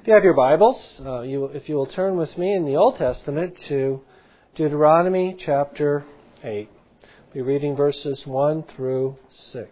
If you have your Bibles, if you will turn with me in the Old Testament to Deuteronomy chapter 8. We'll be reading verses 1 through 6.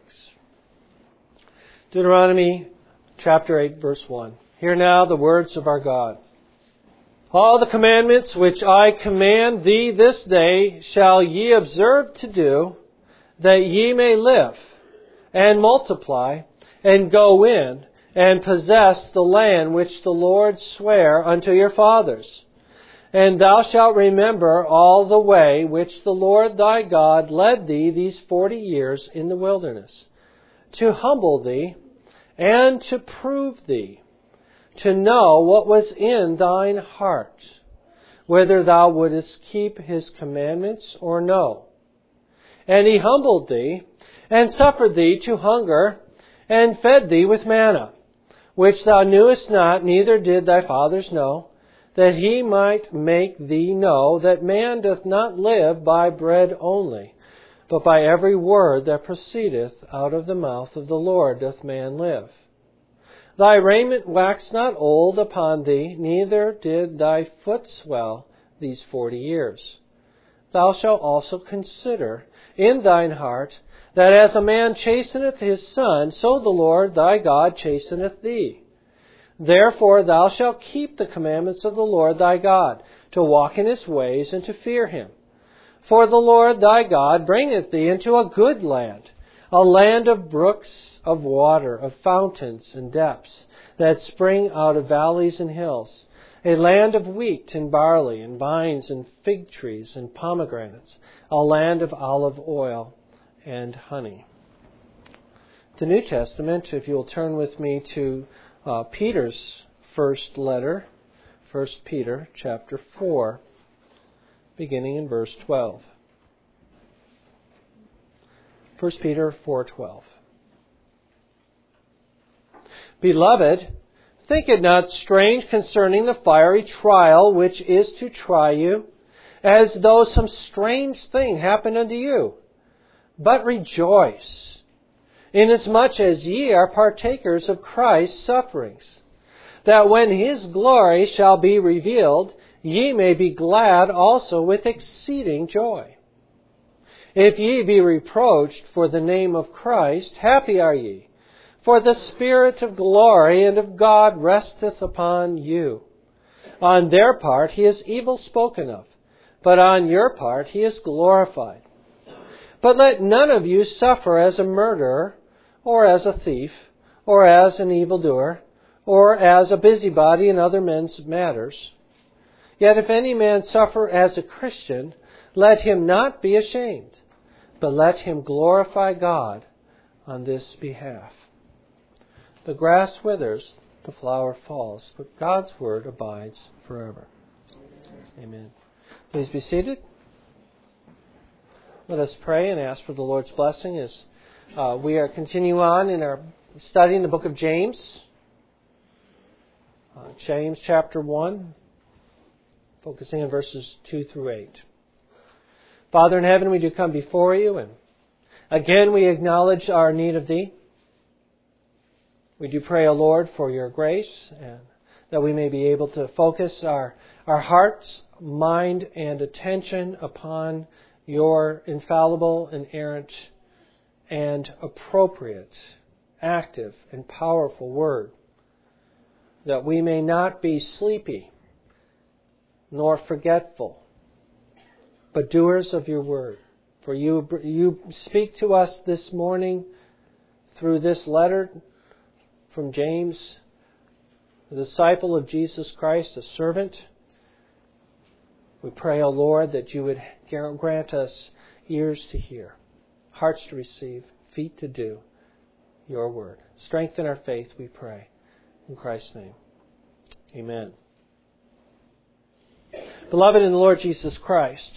Deuteronomy chapter 8, verse 1. Hear now the words of our God. All the commandments which I command thee this day shall ye observe to do, that ye may live, and multiply, and go in, and possess the land which the Lord sware unto your fathers. And thou shalt remember all the way which the Lord thy God led thee these 40 years in the wilderness, to humble thee, and to prove thee, to know what was in thine heart, whether thou wouldest keep his commandments or no. And he humbled thee, and suffered thee to hunger, and fed thee with manna, which thou knewest not, neither did thy fathers know, that he might make thee know that man doth not live by bread only, but by every word that proceedeth out of the mouth of the Lord doth man live. Thy raiment waxed not old upon thee, neither did thy foot swell these 40 years. Thou shalt also consider in thine heart that as a man chasteneth his son, so the Lord thy God chasteneth thee. Therefore thou shalt keep the commandments of the Lord thy God, to walk in his ways and to fear him. For the Lord thy God bringeth thee into a good land, a land of brooks of water, of fountains and depths, that spring out of valleys and hills, a land of wheat and barley and vines and fig trees and pomegranates, a land of olive oil and honey. The New Testament, if you will turn with me to Peter's first letter, 1 Peter chapter 4, beginning in verse 12. 1 Peter 4:12. Beloved, think it not strange concerning the fiery trial which is to try you, as though some strange thing happened unto you. But rejoice, inasmuch as ye are partakers of Christ's sufferings, that when his glory shall be revealed, ye may be glad also with exceeding joy. If ye be reproached for the name of Christ, happy are ye, for the Spirit of glory and of God resteth upon you. On their part he is evil spoken of, but on your part he is glorified. But let none of you suffer as a murderer, or as a thief, or as an evildoer, or as a busybody in other men's matters. Yet if any man suffer as a Christian, let him not be ashamed, but let him glorify God on this behalf. The grass withers, the flower falls, but God's word abides forever. Amen. Please be seated. Let us pray and ask for the Lord's blessing as we are continuing on in our study in the book of James. James chapter 1, focusing on verses 2 through 8. Father in heaven, we do come before you, and again we acknowledge our need of Thee. We do pray, O Lord, for your grace, and that we may be able to focus our hearts, mind, and attention upon your infallible, inerrant, and appropriate, active, and powerful word, that we may not be sleepy nor forgetful, but doers of your word. For you speak to us this morning through this letter from James, the disciple of Jesus Christ, a servant. We pray, O Lord, that you would grant us ears to hear, hearts to receive, feet to do your word. Strengthen our faith, we pray. In Christ's name, amen. Beloved in the Lord Jesus Christ,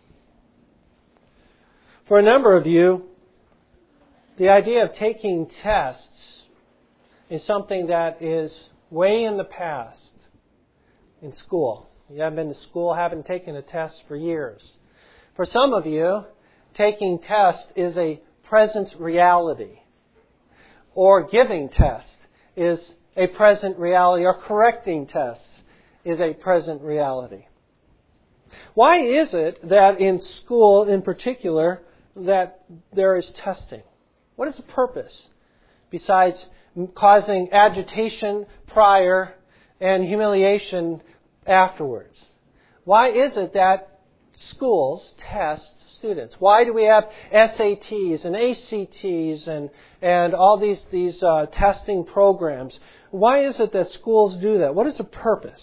for a number of you, the idea of taking tests is something that is way in the past in school. You haven't been to school, haven't taken a test for years. For some of you, taking tests is a present reality. Or giving tests is a present reality, or correcting tests is a present reality. Why is it that in school in particular that there is testing? What is the purpose besides causing agitation prior and humiliation afterwards? Why is it that schools test students? Why do we have SATs and ACTs and all these testing programs? Why is it that schools do that? What is the purpose?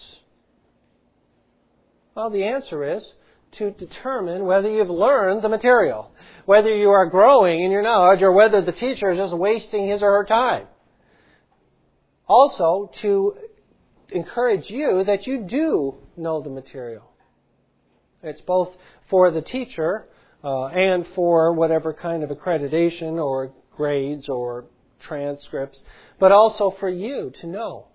Well, the answer is to determine whether you've learned the material, whether you are growing in your knowledge, or whether the teacher is just wasting his or her time. Also, to encourage you that you do know the material. It's both for the teacher and for whatever kind of accreditation or grades or transcripts, but also for you to know.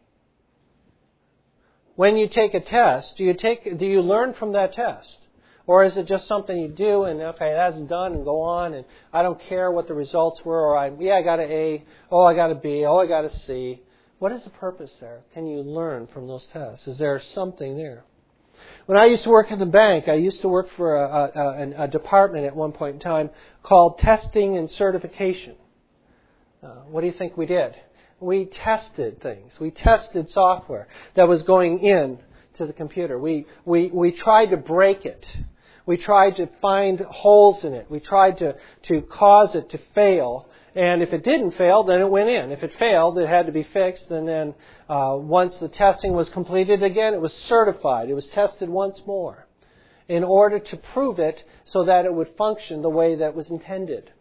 When you take a test, do you learn from that test? Or is it just something you do and, okay, that's done and go on and I don't care what the results were, or I got an A, oh, I got a B, oh, I got a C. What is the purpose there? Can you learn from those tests? Is there something there? When I used to work in the bank, I used to work for a department at one point in time called Testing and Certification. What do you think we did? We tested things. We tested software that was going in to the computer. We tried to break it. We tried to find holes in it. We tried to cause it to fail. And if it didn't fail, then it went in. If it failed, it had to be fixed. And then once the testing was completed again, it was certified. It was tested once more in order to prove it so that it would function the way that was intended.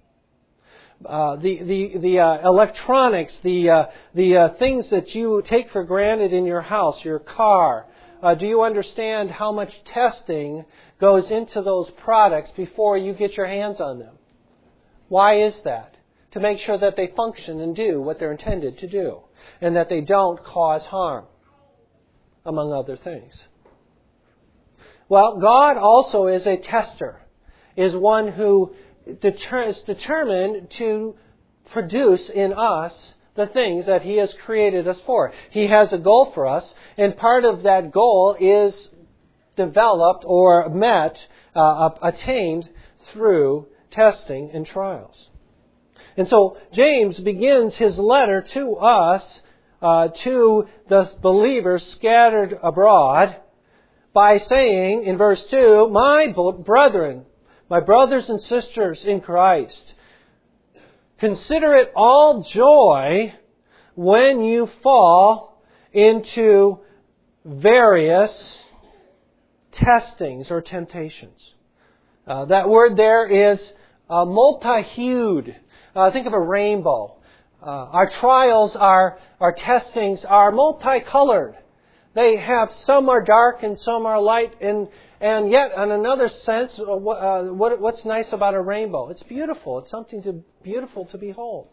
The electronics, the things that you take for granted in your house, your car. Do you understand how much testing goes into those products before you get your hands on them? Why is that? To make sure that they function and do what they're intended to do, and that they don't cause harm, among other things. Well, God also is a tester, is one who is determined to produce in us the things that He has created us for. He has a goal for us, and part of that goal is developed or met, attained through testing and trials. And so James begins his letter to us, to the believers scattered abroad, by saying in verse 2, My brethren, my brothers and sisters in Christ, consider it all joy when you fall into various testings or temptations. That word there is multi-hued. Think of a rainbow. Our trials, our testings are multicolored. They have, some are dark and some are light, and yet, in another sense, what's nice about a rainbow? It's beautiful. It's something beautiful to behold.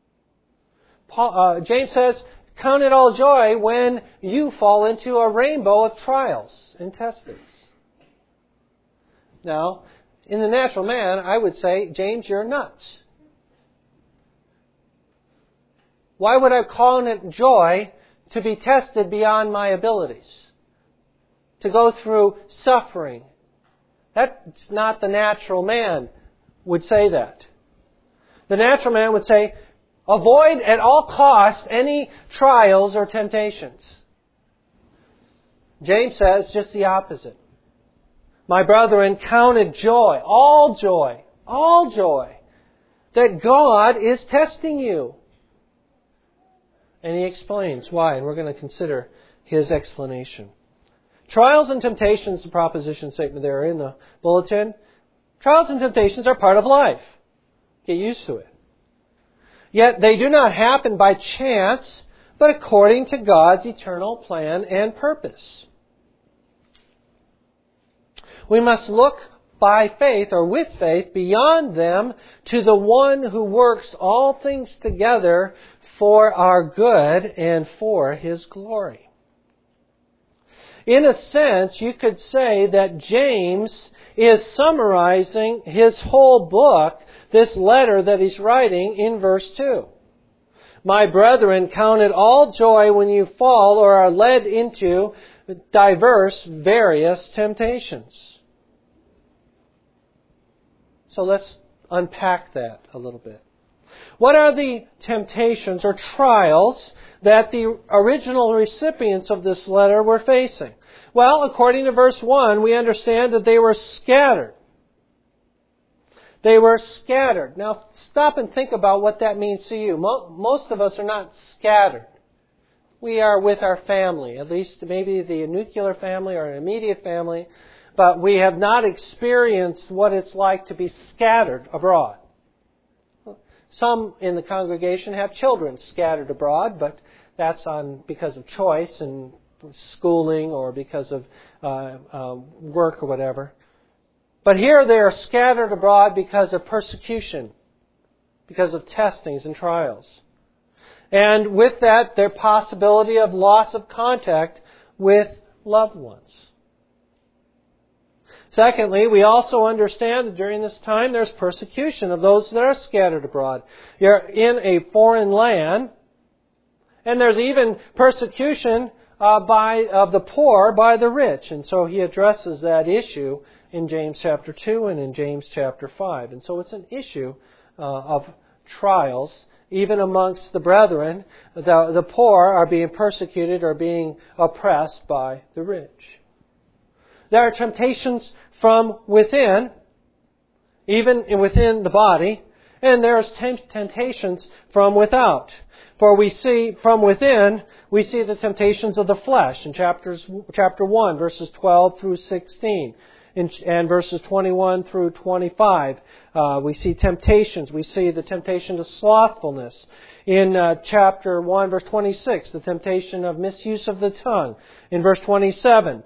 James says, count it all joy when you fall into a rainbow of trials and testings. Now, in the natural man, I would say, James, you're nuts. Why would I call it joy to be tested beyond my abilities? To go through suffering. That's not the natural man would say that. The natural man would say, avoid at all costs any trials or temptations. James says just the opposite. My brethren, count it joy, all joy, that God is testing you. And he explains why, and we're going to consider his explanation. Trials and temptations, the proposition statement there in the bulletin. Trials and temptations are part of life. Get used to it. Yet they do not happen by chance, but according to God's eternal plan and purpose. We must look by faith or with faith beyond them to the one who works all things together for our good and for His glory. In a sense, you could say that James is summarizing his whole book, this letter that he's writing, in verse 2. my brethren, count it all joy when you fall or are led into various temptations. So let's unpack that a little bit. What are the temptations or trials that the original recipients of this letter were facing? Well, according to verse 1, we understand that they were scattered. They were scattered. Now, stop and think about what that means to you. Most of us are not scattered. We are with our family, at least maybe the nuclear family or an immediate family, but we have not experienced what it's like to be scattered abroad. Some in the congregation have children scattered abroad, but that's because of choice and schooling or because of work or whatever. But here they are scattered abroad because of persecution, because of testings and trials. And with that, their possibility of loss of contact with loved ones. Secondly, we also understand that during this time there's persecution of those that are scattered abroad. You're in a foreign land, and there's even persecution of the poor by the rich. And so he addresses that issue in James chapter 2 and in James chapter 5. And so it's an issue of trials. Even amongst the brethren, the poor are being persecuted or being oppressed by the rich. There are temptations from within, even within the body, and there's temptations from without. For we see from within, we see the temptations of the flesh in chapter 1, verses 12 through 16. And verses 21 through 25, we see temptations. We see the temptation to slothfulness. In chapter 1, verse 26, the temptation of misuse of the tongue. In verse 27,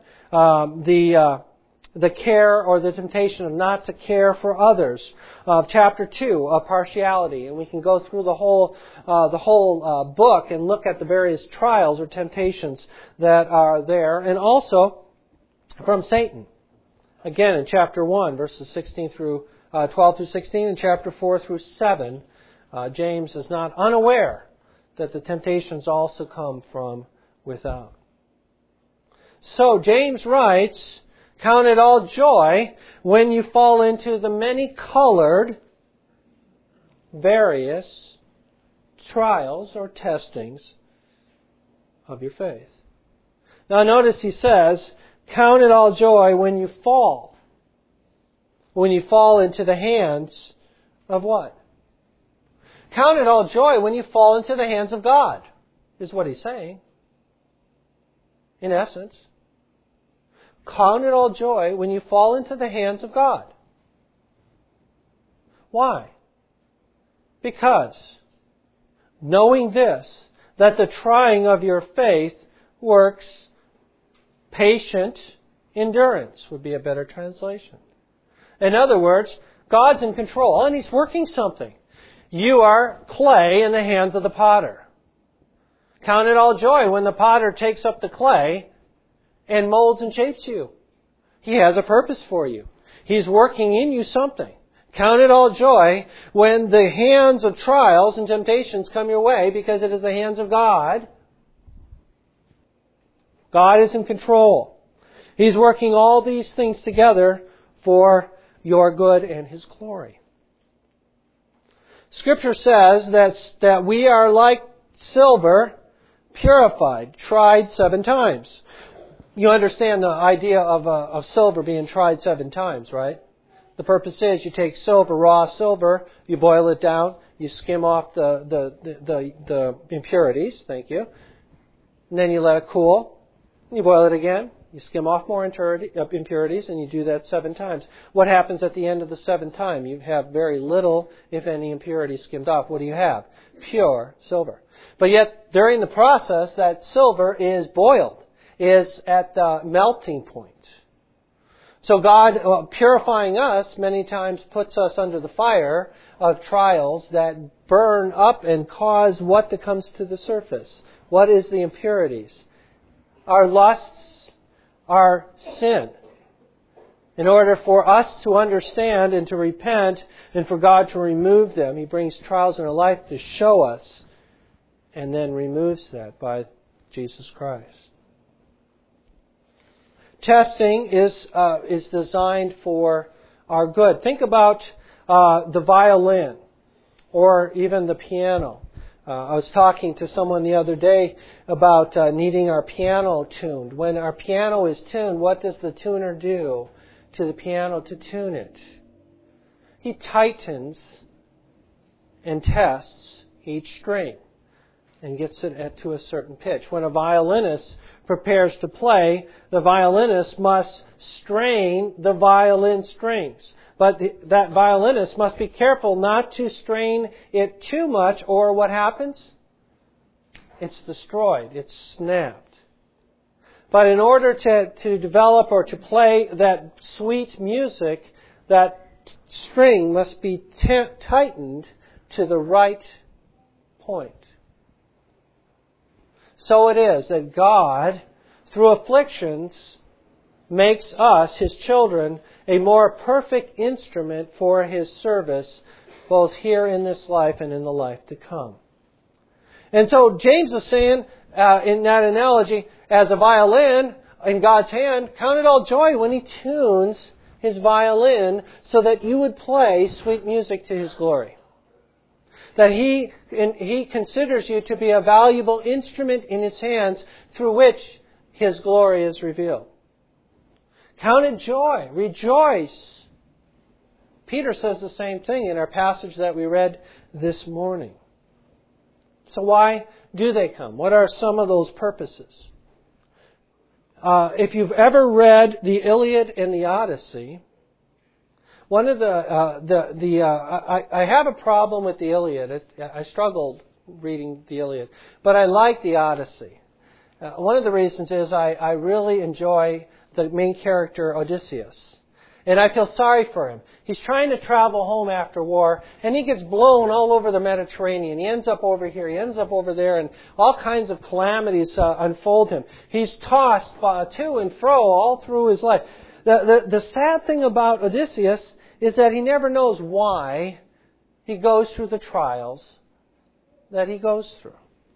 the care or the temptation of not to care for others. Chapter 2, of partiality. And we can go through the whole book and look at the various trials or temptations that are there. And also from Satan. Again, in chapter 1, verses 12 through 16, and chapter 4 through 7, James is not unaware that the temptations also come from without. So James writes, count it all joy when you fall into the many-colored, various trials or testings of your faith. Now notice he says, count it all joy when you fall. When you fall into the hands of what? Count it all joy when you fall into the hands of God, is what he's saying. In essence. Count it all joy when you fall into the hands of God. Why? Because knowing this, that the trying of your faith works patient endurance, would be a better translation. In other words, God's in control and He's working something. You are clay in the hands of the potter. Count it all joy when the potter takes up the clay and molds and shapes you. He has a purpose for you. He's working in you something. Count it all joy when the hands of trials and temptations come your way, because it is the hands of God. God is in control. He's working all these things together for your good and His glory. Scripture says that we are like silver, purified, tried 7 times. You understand the idea of silver being tried 7 times, right? The purpose is you take silver, raw silver, you boil it down, you skim off the impurities, thank you, and then you let it cool. You boil it again, you skim off more impurities, and you do that 7 times. What happens at the end of the 7th time? You have very little, if any, impurities skimmed off. What do you have? Pure silver. But yet, during the process, that silver is boiled, is at the melting point. So God, purifying us, many times puts us under the fire of trials that burn up and cause what that comes to the surface. What is the impurities? Our lusts, our sin. In order for us to understand and to repent and for God to remove them, He brings trials in our life to show us and then removes that by Jesus Christ. Testing is designed for our good. Think about the violin or even the piano. I was talking to someone the other day about needing our piano tuned. When our piano is tuned, what does the tuner do to the piano to tune it? He tightens and tests each string and gets it to a certain pitch. When a violinist prepares to play, the violinist must strain the violin strings. But that violinist must be careful not to strain it too much, or what happens? It's destroyed. It's snapped. But in order to develop or to play that sweet music, that string must be tightened to the right point. So it is that God, through afflictions, makes us, His children, a more perfect instrument for His service, both here in this life and in the life to come. And so James is saying, in that analogy, as a violin in God's hand, count it all joy when He tunes His violin so that you would play sweet music to His glory. That He considers you to be a valuable instrument in His hands through which His glory is revealed. Count it joy. Rejoice. Peter says the same thing in our passage that we read this morning. So why do they come? What are some of those purposes? If you've ever read the Iliad and the Odyssey, one of I have a problem with the Iliad. I struggled reading the Iliad, but I like the Odyssey. One of the reasons is I really enjoy the main character, Odysseus. And I feel sorry for him. He's trying to travel home after war, and he gets blown all over the Mediterranean. He ends up over here, he ends up over there, and all kinds of calamities unfold him. He's tossed to and fro all through his life. The sad thing about Odysseus is that he never knows why he goes through the trials that he goes through.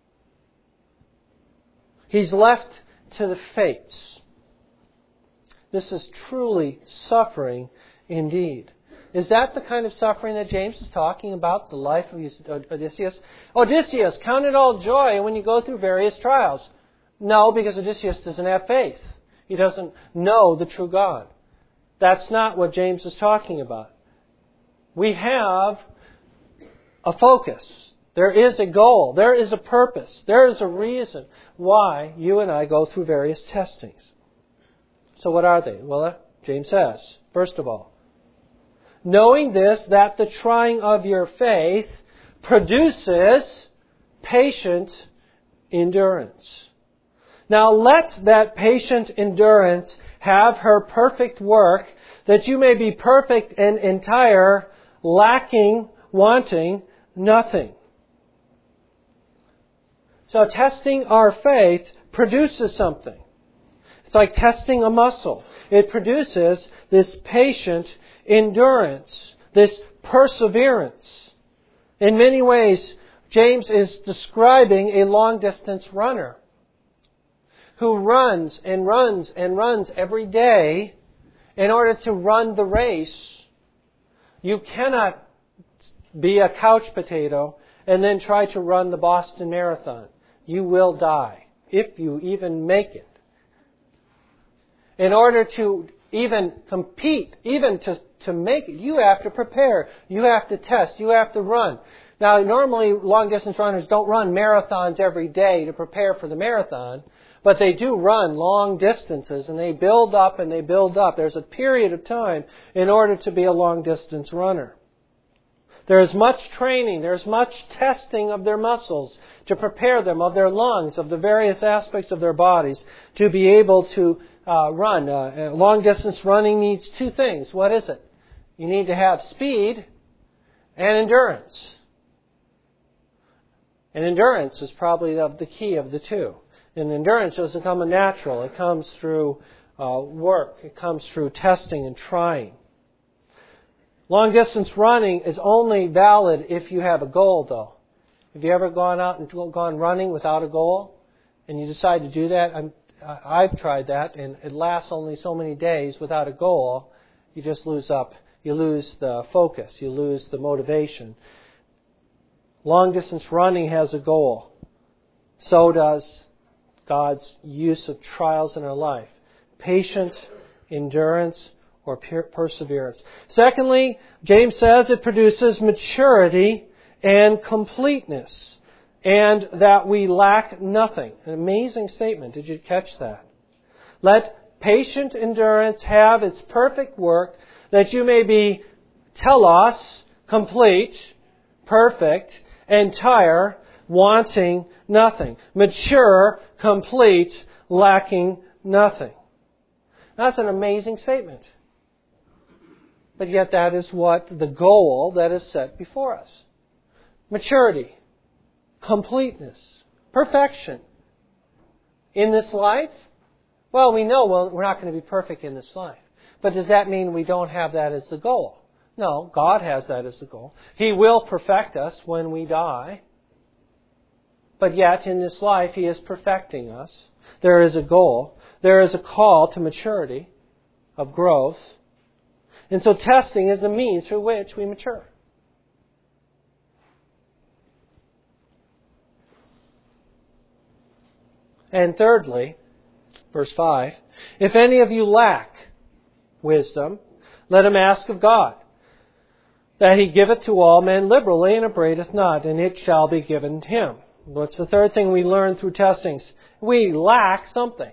He's left to the fates. This is truly suffering indeed. Is that the kind of suffering that James is talking about, the life of Odysseus? Odysseus, count it all joy when you go through various trials. No, because Odysseus doesn't have faith. He doesn't know the true God. That's not what James is talking about. We have a focus. There is a goal. There is a purpose. There is a reason why you and I go through various testings. So what are they? Well, James says, first of all, knowing this, that the trying of your faith produces patient endurance. Now let that patient endurance have her perfect work, that you may be perfect and entire, lacking, wanting nothing. So testing our faith produces something. It's like testing a muscle. It produces this patient endurance, this perseverance. In many ways, James is describing a long-distance runner who runs and runs and runs every day in order to run the race. You cannot be a couch potato and then try to run the Boston Marathon. You will die, if you even make it. In order to even compete, even to make it, you have to prepare. You have to test. You have to run. Now, normally long-distance runners don't run marathons every day to prepare for the marathon, but they do run long distances, and they build up and they build up. There's a period of time in order to be a long-distance runner. There is much training, there's much testing of their muscles to prepare them, of their lungs, of the various aspects of their bodies to be able to run. Long-distance running needs two things. What is it? You need to have speed and endurance. And endurance is probably the key of the two. And endurance doesn't come natural. It comes through work. It comes through testing and trying. Long-distance running is only valid if you have a goal, though. Have you ever gone out and gone running without a goal? And you decide to do that? I've tried that, and it lasts only so many days without a goal. You just lose the focus. You lose the motivation. Long distance running has a goal. So does God's use of trials in our life. Patience, endurance, or perseverance. Secondly, James says it produces maturity and completeness, and that we lack nothing. An amazing statement. Did you catch that? Let patient endurance have its perfect work, that you may be telos, complete, perfect, entire, wanting nothing. Mature, complete, lacking nothing. That's an amazing statement. But yet that is what the goal that is set before us. Maturity, completeness, perfection. In this life? Well, we know we're not going to be perfect in this life. But does that mean we don't have that as the goal? No, God has that as the goal. He will perfect us when we die. But yet, in this life, He is perfecting us. There is a goal. There is a call to maturity, of growth. And so testing is the means through which we mature. And thirdly, verse 5, if any of you lack wisdom, let him ask of God, that He giveth to all men liberally and upbraideth not, and it shall be given to him. What's the third thing we learn through testings? We lack something.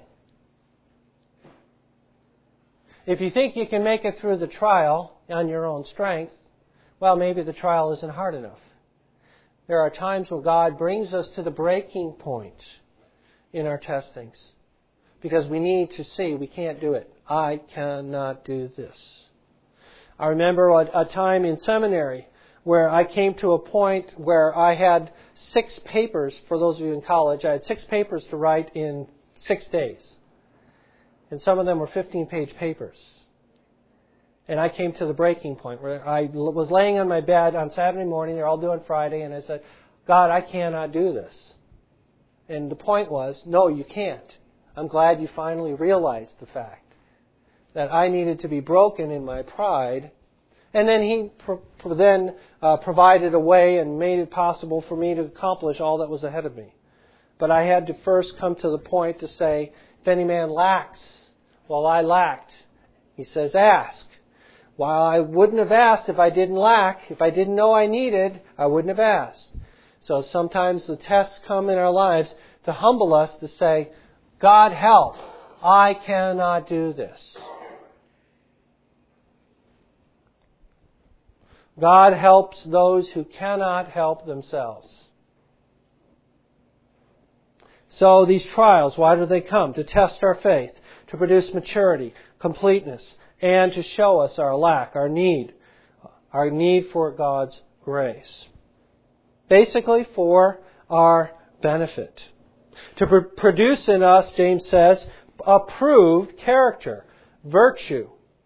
If you think you can make it through the trial on your own strength, well, maybe the trial isn't hard enough. There are times when God brings us to the breaking point in our testings, because we need to see we can't do it. I cannot do this. I remember a time in seminary where I came to a point where I had 6 papers, for those of you in college, I had 6 papers to write in 6 days. And some of them were 15-page papers. And I came to the breaking point where I was laying on my bed on Saturday morning, they're all doing Friday, and I said, God, I cannot do this. And the point was, no, you can't. I'm glad you finally realized the fact that I needed to be broken in my pride. And then He provided a way and made it possible for me to accomplish all that was ahead of me. But I had to first come to the point to say, if any man lacks, well, I lacked. He says, ask. While I wouldn't have asked if I didn't lack, if I didn't know I needed, I wouldn't have asked. So sometimes the tests come in our lives to humble us to say, God help, I cannot do this. God helps those who cannot help themselves. So these trials, why do they come? To test our faith, to produce maturity, completeness, and to show us our lack, our need for God's grace. Basically for our benefit. To produce in us, James says, approved character, virtue.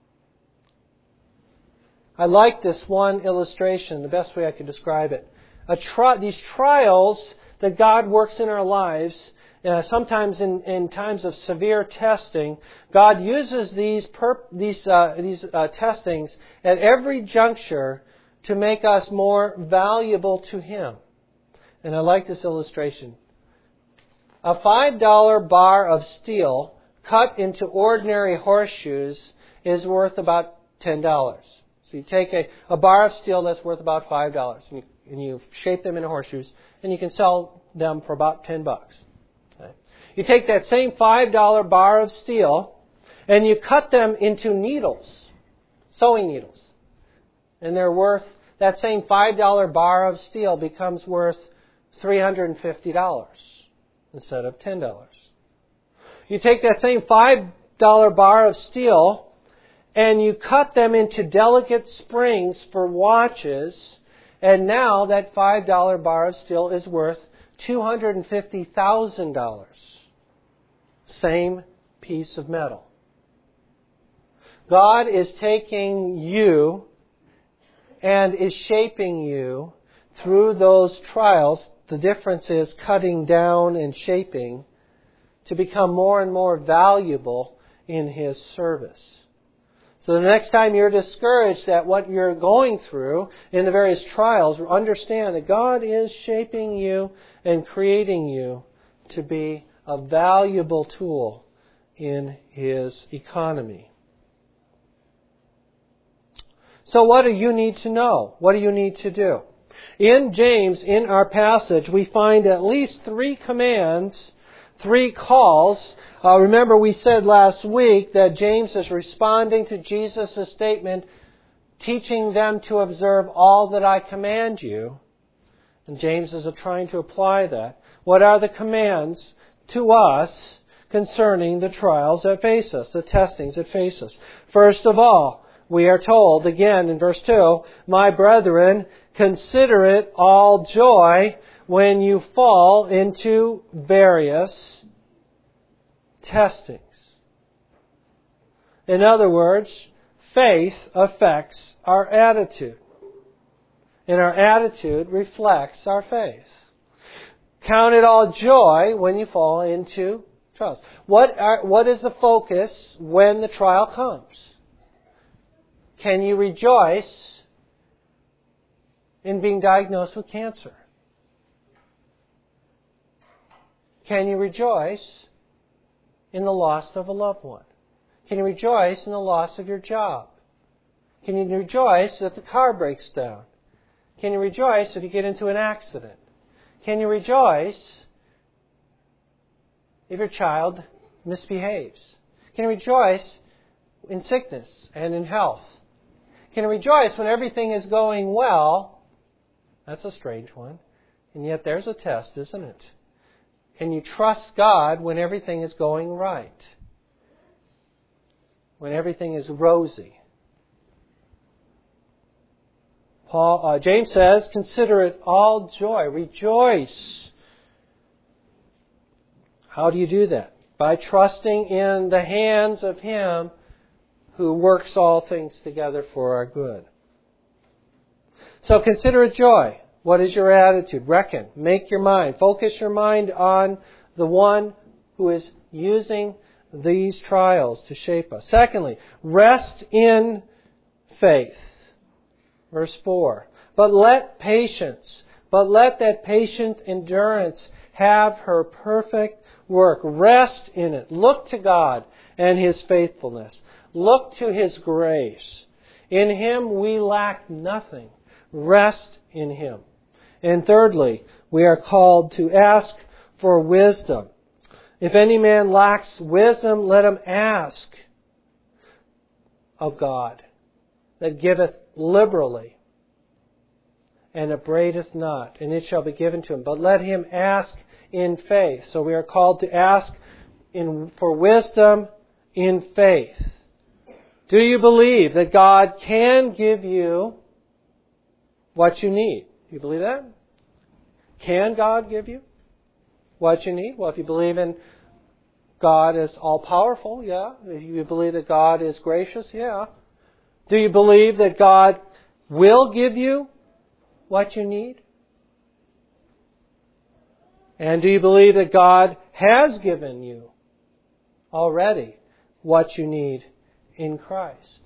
I like this one illustration, the best way I can describe it. These trials that God works in our lives, sometimes in times of severe testing, God uses these testings at every juncture to make us more valuable to Him. And I like this illustration. A $5 bar of steel cut into ordinary horseshoes is worth about $10. So you take a bar of steel that's worth about $5 and you shape them into horseshoes and you can sell them for about $10. Okay. You take that same $5 bar of steel and you cut them into needles, sewing needles. And they're worth, that same $5 bar of steel becomes worth $350 instead of $10. You take that same $5 bar of steel and you cut them into delicate springs for watches, and now that $5 bar of steel is worth $250,000. Same piece of metal. God is taking you and is shaping you through those trials the difference is cutting down and shaping to become more and more valuable in His service. So the next time you're discouraged at what you're going through in the various trials, understand that God is shaping you and creating you to be a valuable tool in His economy. So what do you need to know? What do you need to do? In James, in our passage, we find at least 3 commands, 3 calls. Remember we said last week that James is responding to Jesus' statement, teaching them to observe all that I command you. And James is trying to apply that. What are the commands to us concerning the trials that face us, the testings that face us? First of all, we are told, again in verse 2, my brethren, consider it all joy when you fall into various testings. In other words, faith affects our attitude. And our attitude reflects our faith. Count it all joy when you fall into trials. What is the focus when the trial comes? Can you rejoice in being diagnosed with cancer? Can you rejoice in the loss of a loved one? Can you rejoice in the loss of your job? Can you rejoice if the car breaks down? Can you rejoice if you get into an accident? Can you rejoice if your child misbehaves? Can you rejoice in sickness and in health? Can you rejoice when everything is going well? That's a strange one. And yet there's a test, isn't it? Can you trust God when everything is going right? When everything is rosy? James says, consider it all joy. Rejoice. How do you do that? By trusting in the hands of Him who works all things together for our good. So consider it joy. What is your attitude? Reckon. Make your mind. Focus your mind on the one who is using these trials to shape us. Secondly, rest in faith. Verse 4. But let that patient endurance have her perfect work. Rest in it. Look to God and His faithfulness. Look to His grace. In Him we lack nothing. Rest in Him. And thirdly, we are called to ask for wisdom. If any man lacks wisdom, let him ask of God, that giveth liberally, and upbraideth not, and it shall be given to him. But let him ask in faith. So we are called to ask for wisdom in faith. Do you believe that God can give you what you need? Do you believe that? Can God give you what you need? Well, if you believe in God as all-powerful, yeah. If you believe that God is gracious, yeah. Do you believe that God will give you what you need? And do you believe that God has given you already what you need in Christ?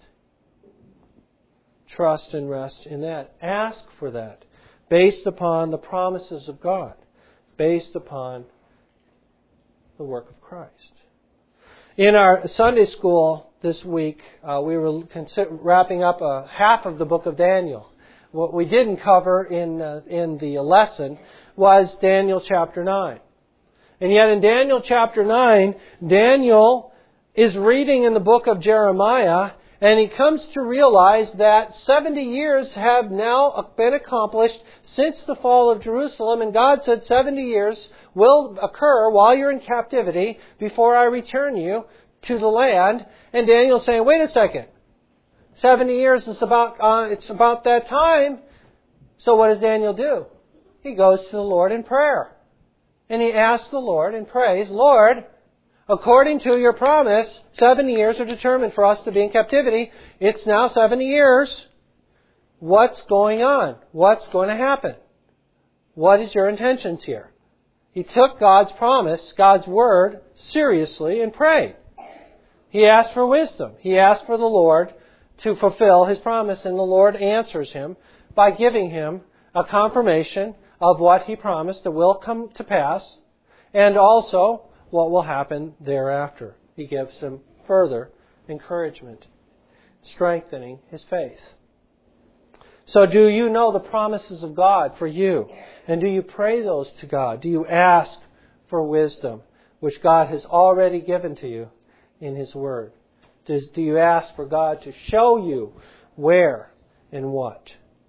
Trust and rest in that. Ask for that based upon the promises of God, based upon the work of Christ. In our Sunday school this week, we were wrapping up half of the book of Daniel. What we didn't cover in the lesson was Daniel chapter 9. And yet in Daniel chapter 9, Daniel is reading in the book of Jeremiah, and he comes to realize that 70 years have now been accomplished since the fall of Jerusalem. And God said 70 years will occur while you're in captivity before I return you to the land. And Daniel's saying, wait a second. 70 years is it's about that time. So what does Daniel do? He goes to the Lord in prayer. And he asks the Lord and prays, Lord, according to your promise, 70 years are determined for us to be in captivity. It's now 70 years. What's going on? What's going to happen? what is your intentions here? He took God's promise, God's word, seriously and prayed. He asked for wisdom. He asked for the Lord to fulfill His promise, and the Lord answers him by giving him a confirmation of what He promised that will come to pass, and also what will happen thereafter. He gives him further encouragement, strengthening his faith. So do you know the promises of God for you? And do you pray those to God? Do you ask for wisdom, which God has already given to you in His Word? Do you ask for God to show you where and what?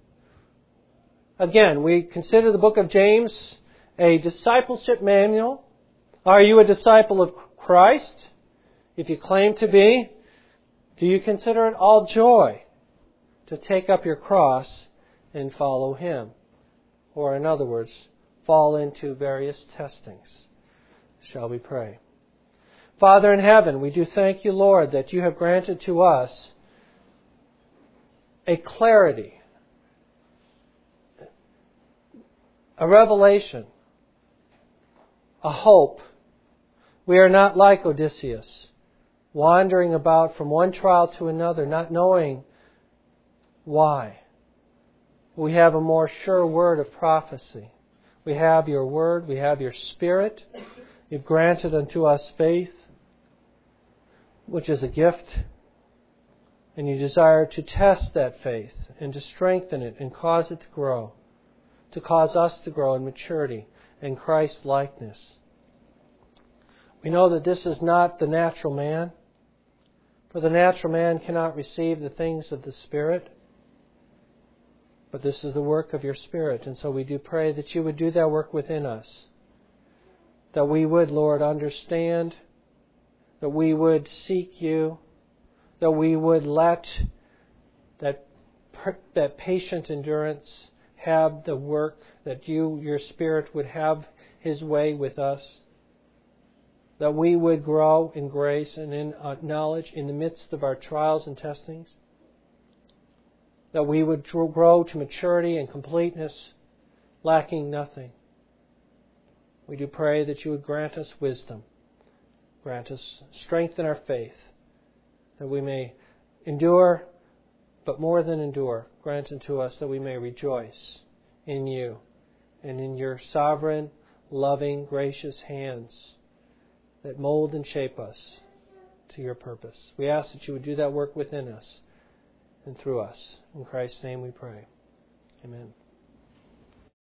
Again, we consider the book of James a discipleship manual. Are you a disciple of Christ? If you claim to be, do you consider it all joy to take up your cross and follow Him? Or in other words, fall into various testings. Shall we pray? Father in heaven, we do thank You, Lord, that You have granted to us a clarity, a revelation, a hope. We are not like Odysseus, wandering about from one trial to another, not knowing why. We have a more sure word of prophecy. We have Your Word. We have Your Spirit. You've granted unto us faith, which is a gift. And You desire to test that faith and to strengthen it and cause it to grow, to cause us to grow in maturity and Christ-likeness. We know that this is not the natural man, for the natural man cannot receive the things of the Spirit. But this is the work of Your Spirit, and so we do pray that You would do that work within us. That we would, Lord, understand, that we would seek You, that we would let that patient endurance have the work, that Your Spirit would have His way with us. That we would grow in grace and in knowledge in the midst of our trials and testings. That we would grow to maturity and completeness, lacking nothing. We do pray that You would grant us wisdom, grant us strength in our faith, that we may endure, but more than endure, grant unto us that we may rejoice in You and in Your sovereign, loving, gracious hands that mold and shape us to Your purpose. We ask that You would do that work within us and through us. In Christ's name we pray. Amen.